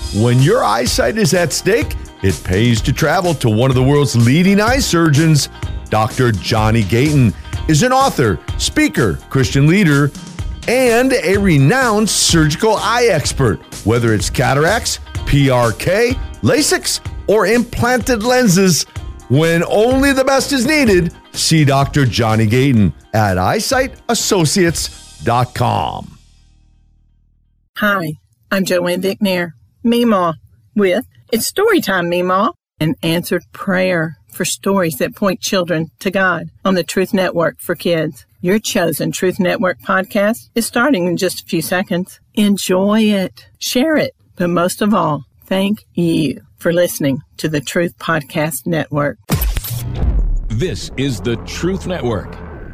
When your eyesight is at stake, it pays to travel to one of the world's leading eye surgeons. Dr. Johnny Gayton is an author, speaker, Christian leader, and a renowned surgical eye expert. Whether it's cataracts, PRK, LASIK, or implanted lenses, when only the best is needed, see Dr. Johnny Gayton at EyesightAssociates.com. Hi, I'm Joanne Vicknair, Meemaw, with It's Storytime, Meemaw, an answered prayer for stories that point children to God on the Truth Network for Kids. Your chosen Truth Network podcast is starting in just a few seconds. Enjoy it, share it, but most of all, thank you for listening to the Truth Podcast Network. This is the Truth Network.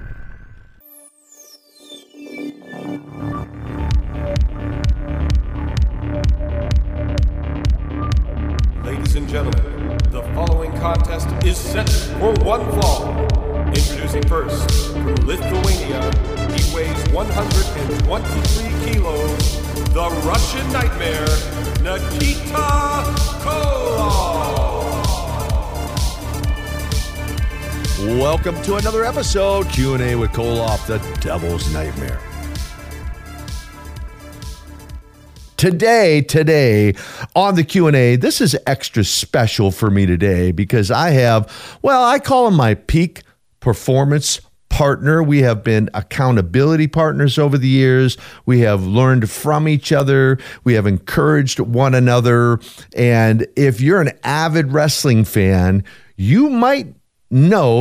Ladies and gentlemen, the following contest is set for one fall. Introducing first, from Lithuania, he weighs 123 kilos, the Russian Nightmare, Nikita Koloff. Welcome to another episode, Q&A with Koloff, the Devil's Nightmare. Today on the Q&A, this is extra special for me today because I have, I call him my peak performance partner. We have been accountability partners over the years. We have learned from each other. We have encouraged one another. And if you're an avid wrestling fan, you might know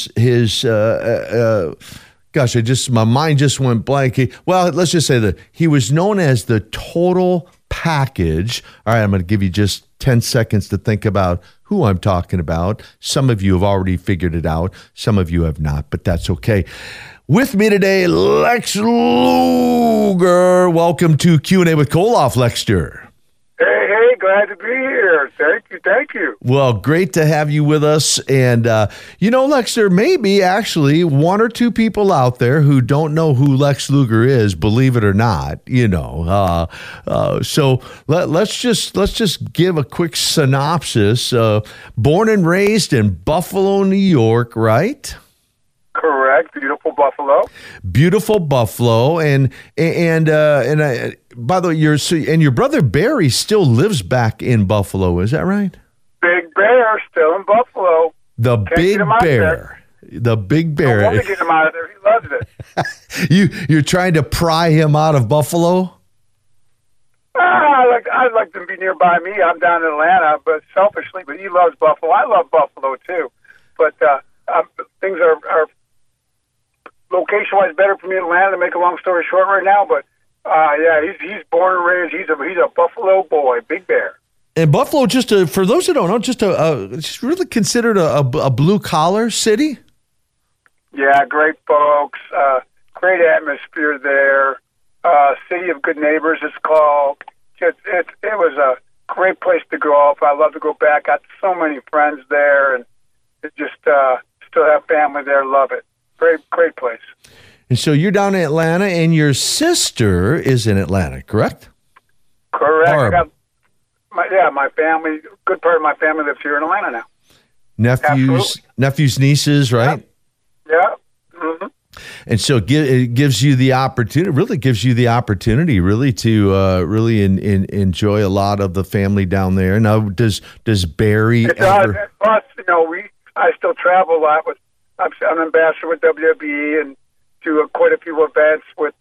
my mind just went blank. Let's just say that he was known as the Total Package. All right, I'm going to give you just 10 seconds to think about who I'm talking about. Some of you have already figured it out. Some of you have not, but that's okay. With me today, Lex Luger. Welcome to Q&A with Koloff, Lexter. Hey, glad to be here. Thank you. Well, great to have you with us. And, Lex, there may be actually one or two people out there who don't know who Lex Luger is, believe it or not, So let's just give a quick synopsis. Born and raised in Buffalo, New York, right? Correct. Beautiful Buffalo. And by the way, your brother Barry still lives back in Buffalo. Is that right? Big Bear still in Buffalo. The Big Bear. The Big Bear. I want to get him out of there. He loves it. You're trying to pry him out of Buffalo? I'd like to be nearby me. I'm down in Atlanta, but he loves Buffalo. I love Buffalo too, but things are location-wise better for me in Atlanta. To make a long story short, right now, but he's born and raised. He's a Buffalo boy, Big Bear. And Buffalo, for those who don't know, just really considered a blue-collar city? Yeah, great folks, great atmosphere there. City of Good Neighbors, it's called. It was a great place to grow up. I love to go back. Got so many friends there, and it just still have family there. Love it. Great place. And so you're down in Atlanta, and your sister is in Atlanta, correct? Correct. My family, good part of my family lives here in Atlanta now. Nephews, nieces, right? Yeah. Mm-hmm. And so it gives you the opportunity, really to really enjoy a lot of the family down there. Now, does Barry ever? Plus, I still travel a lot I'm an ambassador with WWE and do quite a few events with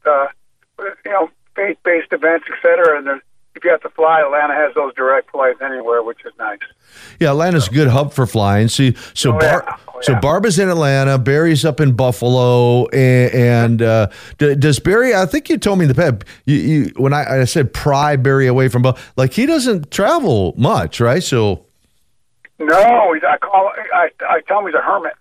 faith-based events, etc. And if you have to fly, Atlanta has those direct flights anywhere, which is nice. Yeah, Atlanta's a good hub for flying. So Barbara's in Atlanta, Barry's up in Buffalo, and does Barry? I think you told me in the past. When I said pry Barry away from Buffalo, he doesn't travel much, right? So no, I tell him he's a hermit.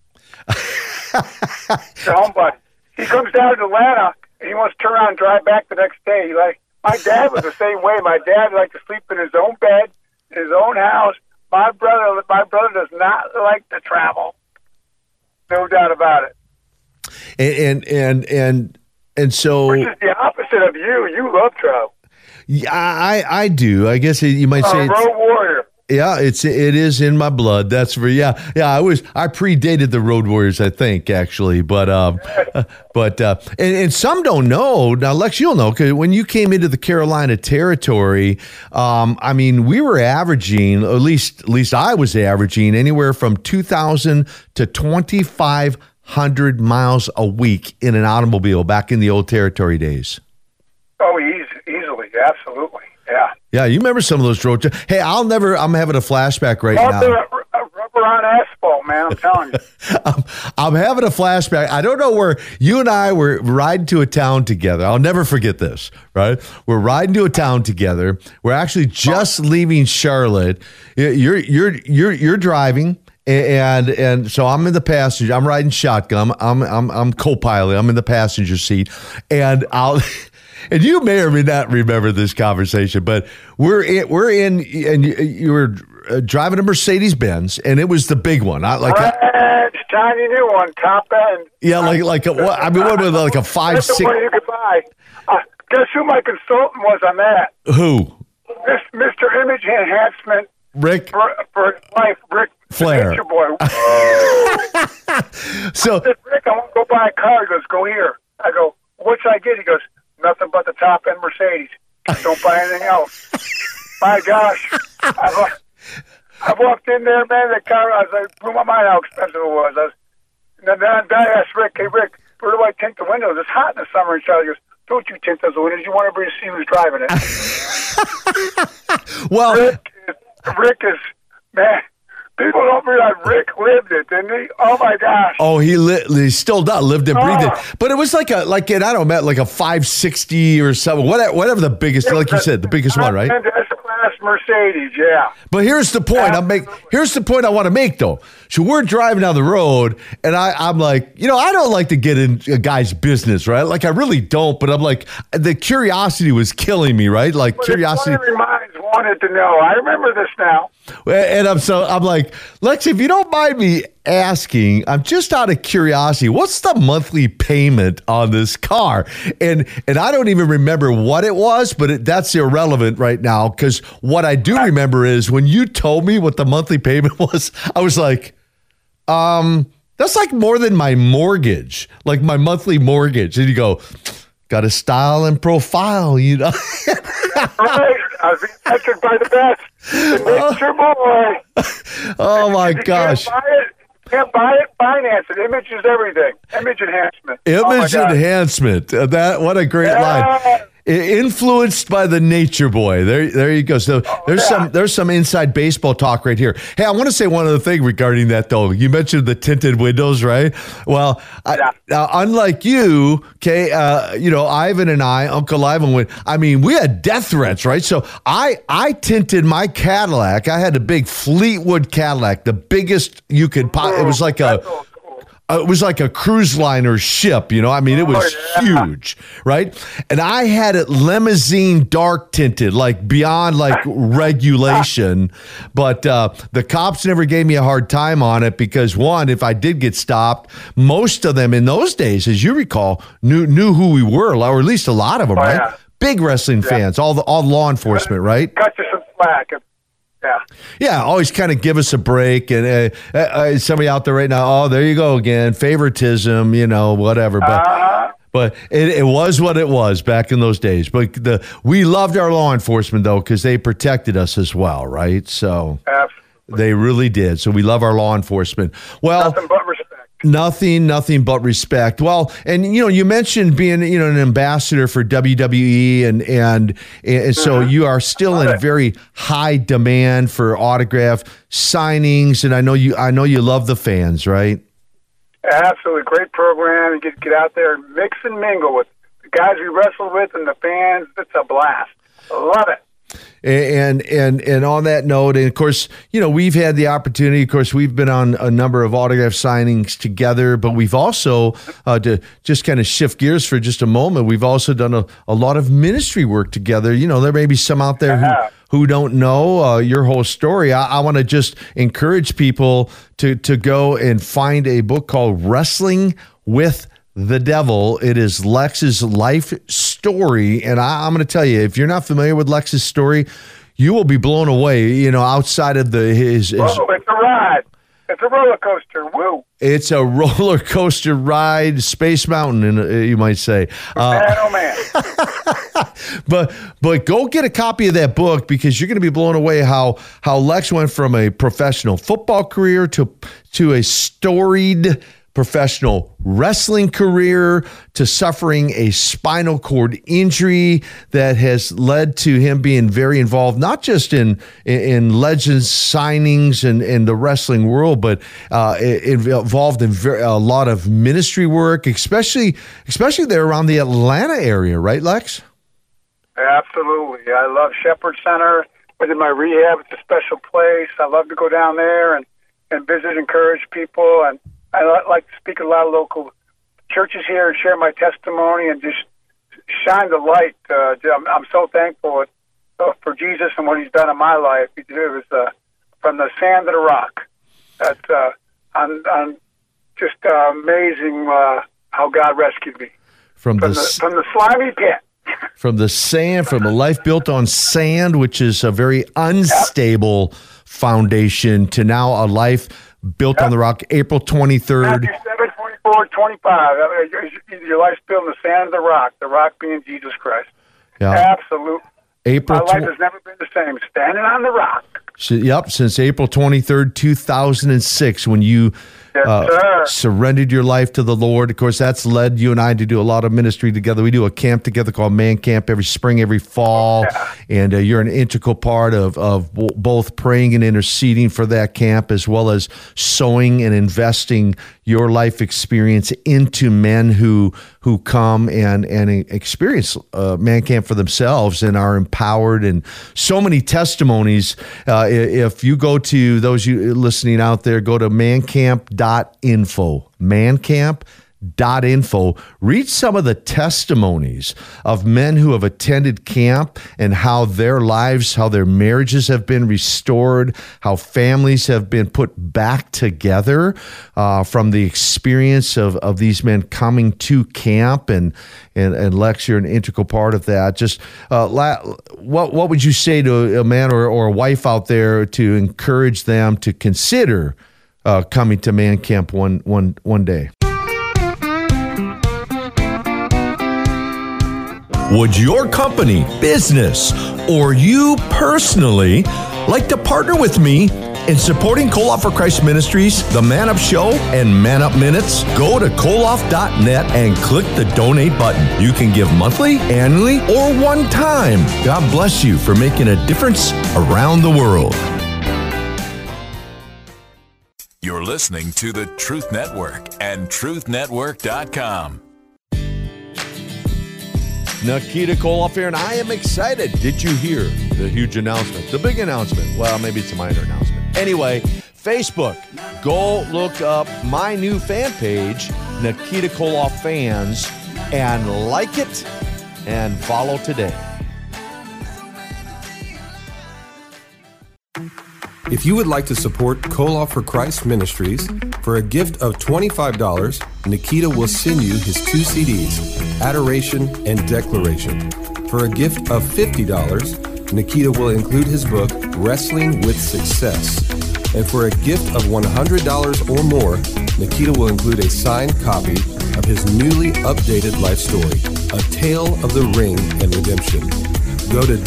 He's a homebody. He comes down to Atlanta and he wants to turn around and drive back the next day. My dad was the same way. My dad liked to sleep in his own bed, in his own house. My brother does not like to travel. No doubt about it. And so, which is the opposite of you. You love travel. Yeah, I do. I guess you might say Road Warrior. Yeah, it is in my blood. That's for I predated the Road Warriors, I think, actually, but some don't know. Now, Lex, you'll know, because when you came into the Carolina territory, I mean, we were averaging, at least I was averaging anywhere from 2,000 to 2,500 miles a week in an automobile back in the old territory days. Oh, easily, absolutely, yeah. Yeah, you remember some of those road trips. Hey, I'm having a flashback right now. Rubber on asphalt, man, I'm telling you. I'm having a flashback. I don't know where you and I were riding to a town together. I'll never forget this, right? We're riding to a town together. We're actually just leaving Charlotte. You're driving. And so I'm in the passenger. I'm riding shotgun. I'm co-pilot. I'm in the passenger seat, and and you may or may not remember this conversation, but we're in, and you were driving a Mercedes Benz, and it was the big one, not like shiny new one, top end. Yeah, like what was it, like a 5.6? That's the one you could buy. Guess who my consultant was on that? Who? Mr. Image Enhancement. Rick for life, Rick Flair. Your boy. So I said, Rick, I want to go buy a car. He goes, go here. I go, what should I get? He goes, nothing but the top end Mercedes. Don't buy anything else. My gosh, I walked in there, man. The car, I was like, blew my mind how expensive it was. And then I asked Rick, hey Rick, where do I tint the windows? It's hot in the summer in Charlotte. He goes, don't you tint those windows? You want everybody to see who's driving it. Well, Rick is, man, people don't realize Rick lived it, didn't he? Oh, my gosh. Oh, he still does, lived and breathed it. But it was like a 560 or something, whatever the biggest, like you said, the biggest one, right? S-Class Mercedes, yeah. But here's the point here's the point I want to make, though. So we're driving down the road, and I'm like, I don't like to get in a guy's business, right? Like, I really don't, but I'm like, the curiosity was killing me, right? Like, curiosity. Minds wanted to know. I remember this now. And I'm like, Lex, if you don't mind me asking, I'm just out of curiosity, what's the monthly payment on this car? And I don't even remember what it was, but that's irrelevant right now, because what I do remember is when you told me what the monthly payment was, I was like, that's like more than my mortgage, like my monthly mortgage. And you go, got a style and profile, Right. I was affected by the best. Nature boy. Oh, my gosh. Can't buy it, finance it. Image is everything. Image enhancement. Image enhancement. What a great line. Influenced by the nature boy. There you go. So there's some inside baseball talk right here. Hey, I want to say one other thing regarding that, though. You mentioned the tinted windows, right? Well, unlike you, okay, Ivan and I, Uncle Ivan, we had death threats, right? So I tinted my Cadillac. I had a big Fleetwood Cadillac, the biggest you could buy. It was like a cruise liner ship, it was huge, right? And I had it limousine dark tinted, like beyond like regulation. But the cops never gave me a hard time on it because, one, if I did get stopped, most of them in those days, as you recall, knew who we were, or at least a lot of them, right? Yeah. Big wrestling fans, all law enforcement, right? Cut you some slack. Yeah, always kind of give us a break. And somebody out there right now, there you go again, favoritism, whatever. But it was what it was back in those days. But we loved our law enforcement, though, because they protected us as well, right? So they really did. So we love our law enforcement. Well, nothing but respect. Nothing but respect. Well, and you mentioned being an ambassador for WWE, and so you are still in very high demand for autograph signings, and I know you love the fans, right? Absolutely, great program. You get out there and mix and mingle with the guys we wrestle with and the fans. It's a blast. I love it. And on that note, and of course, we've had the opportunity. Of course, we've been on a number of autograph signings together, but we've also, to just kind of shift gears for just a moment, we've also done a lot of ministry work together. There may be some out there who don't know your whole story. I want to just encourage people to go and find a book called Wrestling with the Devil. It is Lex's life story story, and I'm going to tell you, if you're not familiar with Lex's story, you will be blown away. Outside of his. Oh, it's a ride. It's a roller coaster. Woo! It's a roller coaster ride, Space Mountain, you might say. Oh man! But go get a copy of that book, because you're going to be blown away how Lex went from a professional football career to a storied professional wrestling career, to suffering a spinal cord injury that has led to him being very involved, not just in legends signings and the wrestling world, but involved in a lot of ministry work, especially there around the Atlanta area, right, Lex? Absolutely. I love Shepherd Center. Within my rehab, it's a special place. I love to go down there and visit, encourage people, and I like to speak at a lot of local churches here and share my testimony and just shine the light. I'm so thankful for Jesus and what he's done in my life. It was from the sand to the rock. I'm just amazing how God rescued me from the slimy pit. From the sand, from a life built on sand, which is a very unstable foundation, to now a life built on the rock. April 23rd. 7, 24, 25. Your life's built on the sand of the rock being Jesus Christ. Yeah. Absolutely. My life has never been the same. Standing on the rock. Yep, since April 23rd, 2006, when you surrendered your life to the Lord. Of course, that's led you and I to do a lot of ministry together. We do a camp together called Man Camp every spring, every fall, and you're an integral part of both praying and interceding for that camp, as well as sowing and investing your life experience into men who come and experience Man Camp for themselves and are empowered. And so many testimonies. If you go to those you listening out there, go to mancamp.info. Mancamp.info. Read some of the testimonies of men who have attended camp and how their lives, how their marriages have been restored, how families have been put back together from the experience of these men coming to camp. And Lex, you're an integral part of that. Just what would you say to a man or a wife out there to encourage them to consider coming to Man Camp one day? Would your company, business, or you personally like to partner with me in supporting Koloff for Christ Ministries, The Man Up Show, and Man Up Minutes? Go to koloff.net and click the donate button. You can give monthly, annually, or one time. God bless you for making a difference around the world. You're listening to the Truth Network and truthnetwork.com. Nikita Koloff here, and I am excited. Did you hear the huge announcement? The big announcement. Well, maybe it's a minor announcement. Anyway, Facebook. Go look up my new fan page, Nikita Koloff Fans, and like it and follow today. If you would like to support Koloff for Christ Ministries, for a gift of $25, Nikita will send you his 2 CDs, Adoration and Declaration. For a gift of $50, Nikita will include his book, Wrestling with Success. And for a gift of $100 or more, Nikita will include a signed copy of his newly updated life story, A Tale of the Ring and Redemption. Go to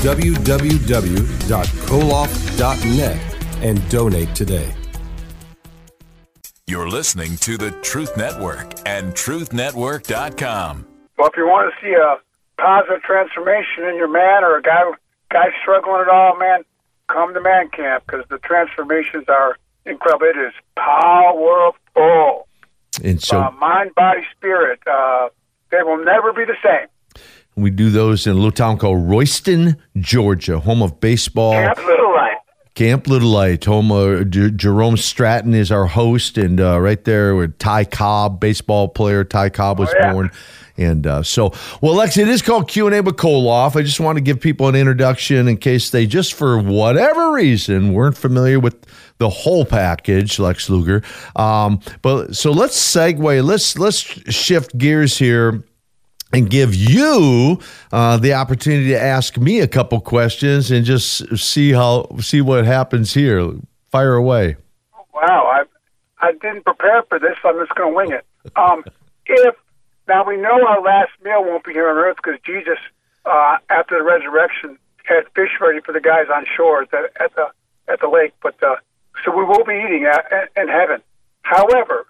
www.koloff.net and donate today. You're listening to the Truth Network and truthnetwork.com. Well, if you want to see a positive transformation in your man or a guy struggling at all, man, come to Man Camp, because the transformations are incredible. It is powerful. And so, mind, body, spirit, they will never be the same. We do those in a little town called Royston, Georgia, home of baseball. Camp Little Light, home of Jerome Stratton is our host, and right there with Ty Cobb, baseball player. Ty Cobb was born. And well, Lex, it is called Q&A with Koloff. I just want to give people an introduction in case they just, for whatever reason, weren't familiar with the whole package, Lex Luger. But so let's segue. Let's shift gears here. and give you the opportunity to ask me a couple questions and just see what happens here. Fire away. Wow, I didn't prepare for this, so I'm just going to wing it. Now we know our last meal won't be here on earth because Jesus, after the resurrection, had fish ready for the guys on shore at the lake. But so we will be eating in heaven. However,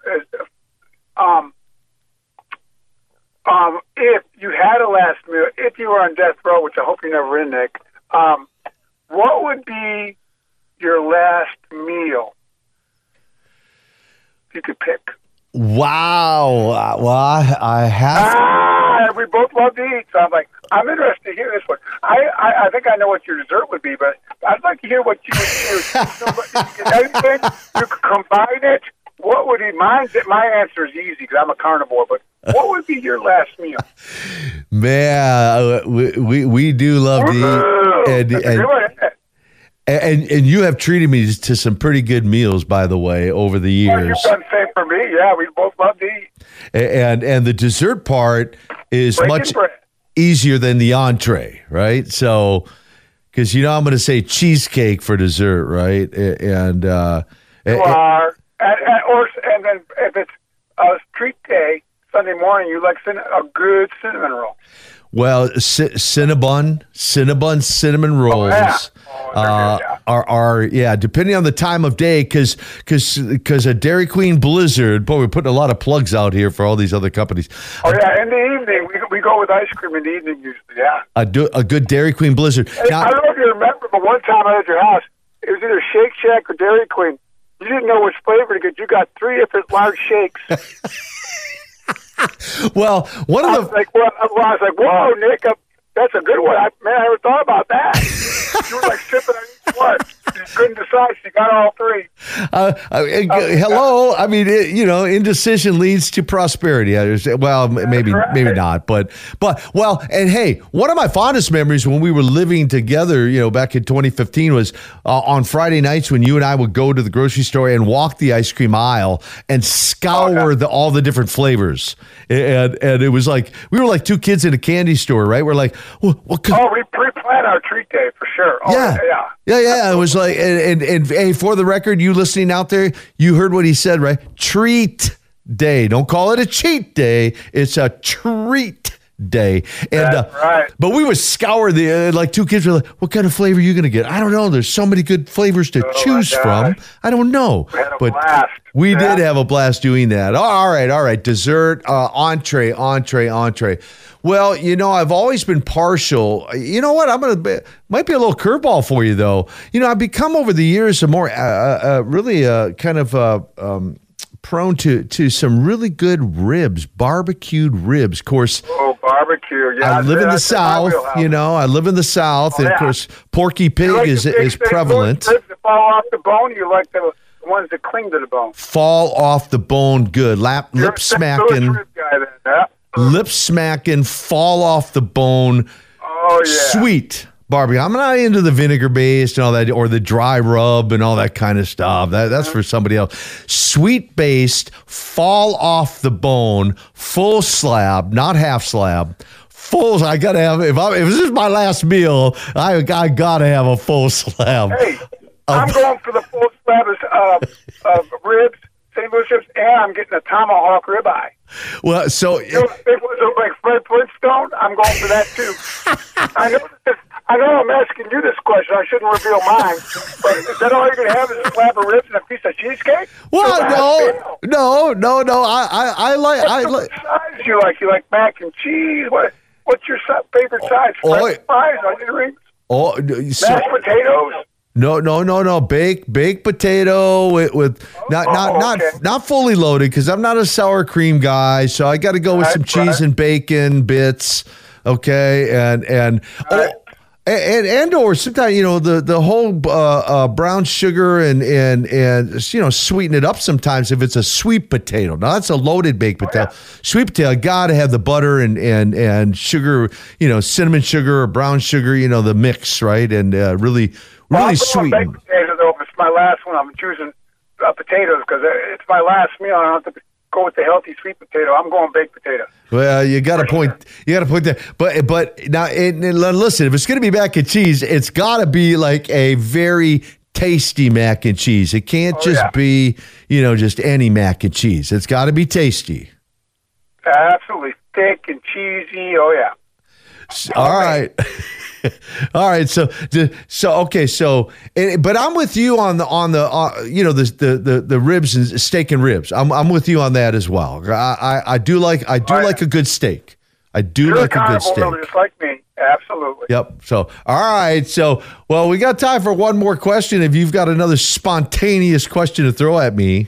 if you had a last meal, if you were on death row, which I hope you're never in, Nick, what would be your last meal? If you could pick. Wow. Well, I have. We both love to eat, so I'm interested to hear this one. I think I know what your dessert would be, but I'd like to hear what you would choose. Anything you could combine it. What would be mine? My answer is easy because I'm a carnivore. But what would be your last meal? Man, we do love to eat, and you have treated me to some pretty good meals, by the way, over the years. Well, you've done the same for me. Yeah, we both love to eat. And the dessert part is much easier than the entree, right? So, because I'm going to say cheesecake for dessert, right? And and then if it's a treat day, Sunday morning, you like a good cinnamon roll. Well, cinnamon rolls are depending on the time of day, because a Dairy Queen Blizzard. Boy, we're putting a lot of plugs out here for all these other companies. Oh yeah, in the evening we go with ice cream in the evening usually. Yeah, a good Dairy Queen Blizzard. Hey, I don't know if you remember, but one time I was at your house. It was either Shake Shack or Dairy Queen. You didn't know which flavor to get. You got 3 different large shakes. Well, I was like, whoa, Nick, that's a good one. I never thought about that. You were like sipping on each one. You couldn't decide. You got all 3. Hello. I mean, indecision leads to prosperity. Well, maybe not, but and hey, one of my fondest memories when we were living together, back in 2015 was on Friday nights when you and I would go to the grocery store and walk the ice cream aisle and scour all the different flavors. And it was like, we were like 2 kids in a candy store, right? We're like, we pre-plan our treat day for sure. Yeah. It was like, and hey, for the record, you listening out there, you heard what he said, right? Treat day. Don't call it a cheat day. It's a treat day. And that's right. But we would scour like 2 kids were like, what kind of flavor are you going to get? I don't know. There's so many good flavors to choose from. I don't know. We had a blast. We did have a blast doing that. All right. Dessert, entree. Well, I've always been partial. You know what? Might be a little curveball for you, though. I've become over the years a more prone to some really good ribs, barbecued ribs. Of course. Oh, barbecue! Yeah, I live in the South. I live in the South, and of course, Porky Pig is prevalent. Ribs that fall off the bone. You like the ones that cling to the bone. Fall off the bone, good. Lip smacking. Lip smacking, fall off the bone. Oh, yeah. Sweet barbecue. I'm not into the vinegar based and all that, or the dry rub and all that kind of stuff. That's for somebody else. Sweet based, fall off the bone, full slab, not half slab. Full. I gotta have. If this is my last meal, I gotta have a full slab. Hey, I'm going for the full slab of ribs, St. Louis ribs, and I'm getting a tomahawk ribeye. Well, so if it was like Fred Flintstone, I'm going for that too. I know I'm asking you this question. I shouldn't reveal mine. But is that all you're going to have is a slab of ribs and a piece of cheesecake? Well, no. I like size you like. You like mac and cheese. What's your favorite size? French fries, onion rings, mashed potatoes. No. Baked potato with not fully loaded, because I'm not a sour cream guy, so I got to go with some cheese and bacon bits. Okay, and or sometimes the whole brown sugar and sweeten it up sometimes if it's a sweet potato. Now that's a loaded baked potato. Sweet potato, I gotta have the butter and sugar, cinnamon sugar or brown sugar, the mix, right, and really sweet. Baked potato though. If it's my last one, I'm choosing potatoes because it's my last meal. I don't have to go with the healthy sweet potato. I'm going baked potato. Well, you got to point. You got to point there. But now, and listen, if it's going to be mac and cheese, it's got to be like a very tasty mac and cheese. It can't be, just any mac and cheese. It's got to be tasty. Absolutely thick and cheesy. Oh yeah. All right. All right. So okay. So, but I'm with you on the ribs and steak and ribs. I'm with you on that as well. I do like a good steak. I do like a good steak. Just like me. Absolutely. Yep. So, all right. So, well, we got time for one more question. If you've got another spontaneous question to throw at me.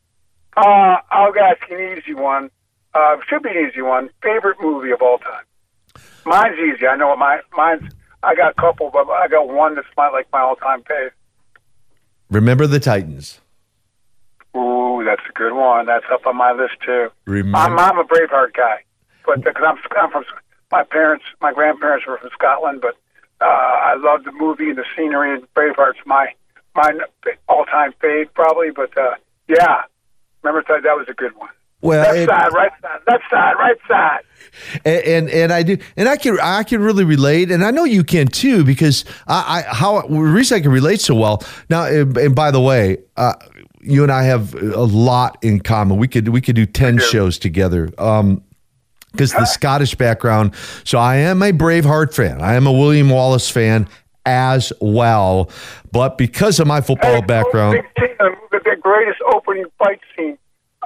I'll ask an easy one. Should be an easy one. Favorite movie of all time? Mine's easy. I know mine's. I got a couple, but I got one that's my all-time fave. Remember the Titans. Ooh, that's a good one. That's up on my list too. I'm a Braveheart guy, but because I'm from my grandparents were from Scotland, but I love the movie and the scenery, and Braveheart's my all-time fave probably. But yeah, remember that was a good one. Well, left side, right side. And I do, and I can really relate, and I know you can too, because the reason I can relate so well now. And by the way, you and I have a lot in common. We could do 10 shows together. Because the Scottish background. So I am a Braveheart fan. I am a William Wallace fan as well. But because of my football background, the greatest opening fight scene.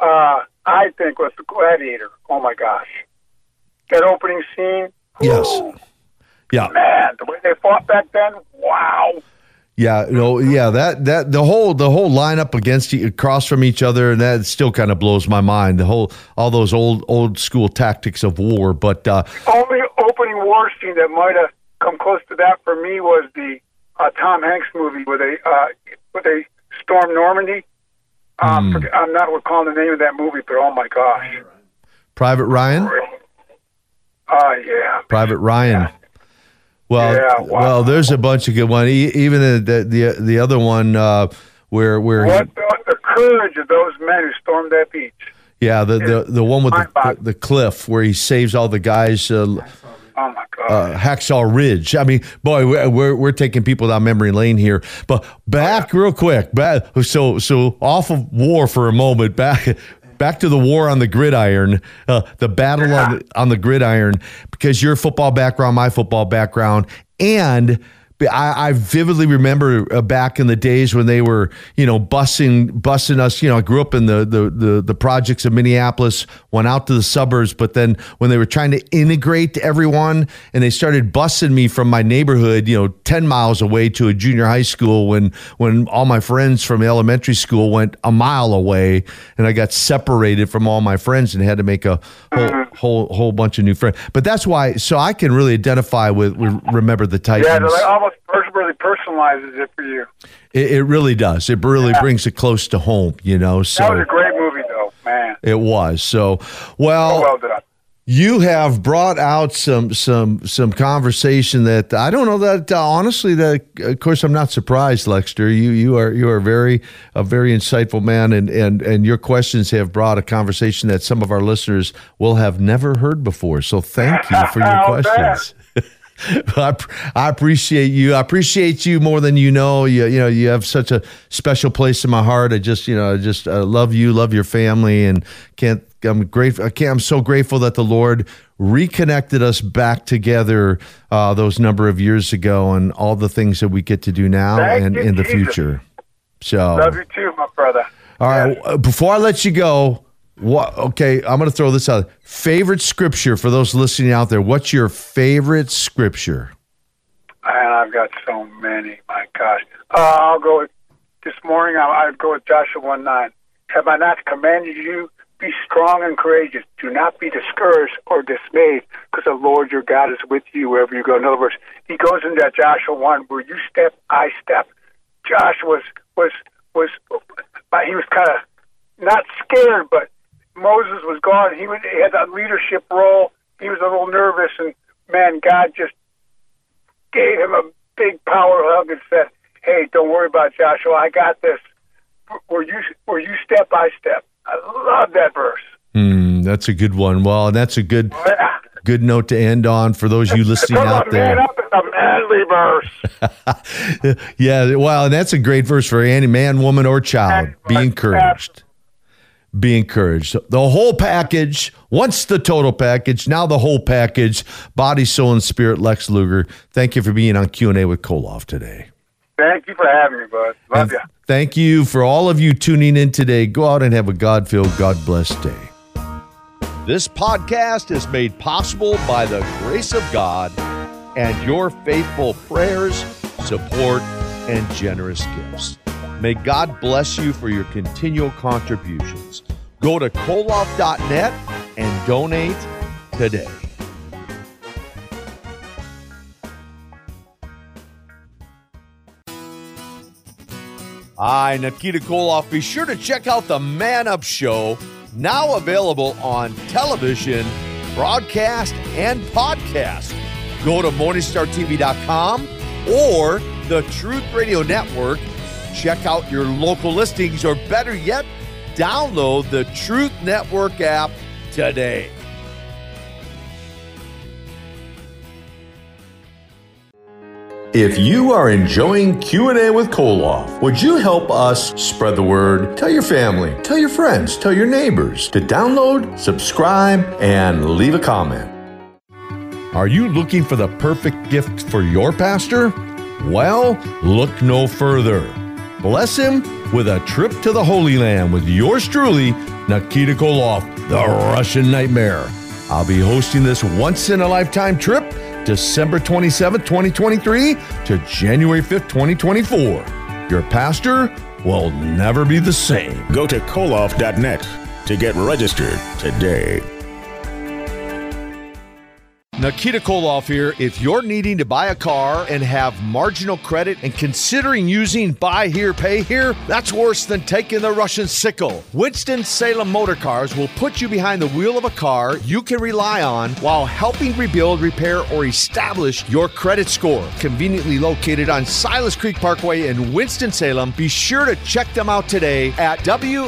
I think was the Gladiator. Oh my gosh, that opening scene. Yes. Yeah. Man, the way they fought back then. Wow. Yeah. That the whole lineup across from each other, and that still kind of blows my mind. All those old school tactics of war. But only opening war scene that might have come close to that for me was the Tom Hanks movie where they stormed Normandy. I'm not recalling the name of that movie, but oh my gosh. Private Ryan? Yeah. Private Ryan. Yeah. Well, wow. Well, there's a bunch of good ones. Even the other one where the courage of those men who stormed that beach. Yeah, the one with the cliff where he saves all the guys. Oh my God! Hacksaw Ridge. I mean, boy, we're taking people down memory lane here. But back real quick. So off of war for a moment. Back to the war on the gridiron. The battle on the gridiron. Because your football background, my football background, and I vividly remember back in the days when they were, busing us. I grew up in the projects of Minneapolis, went out to the suburbs, but then when they were trying to integrate everyone and they started busing me from my neighborhood, 10 miles away to a junior high school when all my friends from elementary school went a mile away, and I got separated from all my friends and had to make a whole bunch of new friends. But that's why, so I can really identify with Remember the Titans. Yeah, like almost really personalizes it for you. It really does. It really brings it close to home, So that was a great movie, though, man. It was. So, well done. You have brought out some conversation that I don't know that honestly. That of course I'm not surprised, Lexter. You are a very insightful man, and your questions have brought a conversation that some of our listeners will have never heard before. So thank you for your questions. I appreciate you. I appreciate you more than you know. You have such a special place in my heart. I just love you, love your family, and I'm grateful. I'm so grateful that the Lord reconnected us back together those number of years ago, and all the things that we get to do now and in the future. So love you too, my brother. All right. Before I let you go. Okay, I'm going to throw this out. Favorite scripture for those listening out there. What's your favorite scripture? And I've got so many. My gosh. I'll go with this morning. I'd go with Joshua 1:9. Have I not commanded you? Be strong and courageous. Do not be discouraged or dismayed, because the Lord your God is with you wherever you go. In other words, he goes into that Joshua 1 where you step, I step. Joshua was he was kind of not scared, but Moses was gone. He had that leadership role. He was a little nervous, and man, God just gave him a big power hug and said, "Hey, don't worry about Joshua. I got this. Where you step, I step. I love that verse. That's a good one. Well, and that's a good note to end on for those of you listening out there. Man up is a manly verse. Yeah, well, and that's a great verse for any man, woman, or child. Be encouraged. Be encouraged. The whole package, once the total package, now the whole package, body, soul, and spirit. Lex Luger, thank you for being on Q&A with Koloff today. Thank you for having me, bud. Love you. Thank you for all of you tuning in today. Go out and have a God-filled, God-blessed day. This podcast is made possible by the grace of God and your faithful prayers, support, and generous gifts. May God bless you for your continual contributions. Go to koloff.net and donate today. Hi, Nikita Koloff. Be sure to check out the Man Up Show, now available on television, broadcast, and podcast. Go to MorningstarTV.com or the Truth Radio Network. Check out your local listings, or better yet, download the Truth Network app today. If you are enjoying Q&A with Koloff, would you help us spread the word? Tell your family, tell your friends, tell your neighbors to download, subscribe, and leave a comment. Are you looking for the perfect gift for your pastor? Well, look no further. Bless him with a trip to the Holy Land with yours truly, Nikita Koloff, the Russian Nightmare. I'll be hosting this once-in-a-lifetime trip December 27th, 2023 to January 5th, 2024. Your pastor will never be the same. Go to koloff.net to get registered today. Nikita Koloff here. If you're needing to buy a car and have marginal credit and considering using buy here, pay here, that's worse than taking the Russian sickle. Winston-Salem Motor Cars will put you behind the wheel of a car you can rely on while helping rebuild, repair, or establish your credit score. Conveniently located on Silas Creek Parkway in Winston-Salem, be sure to check them out today at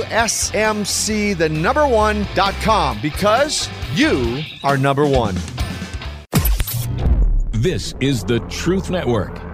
WSMC1.com because you are number one. This is the Truth Network.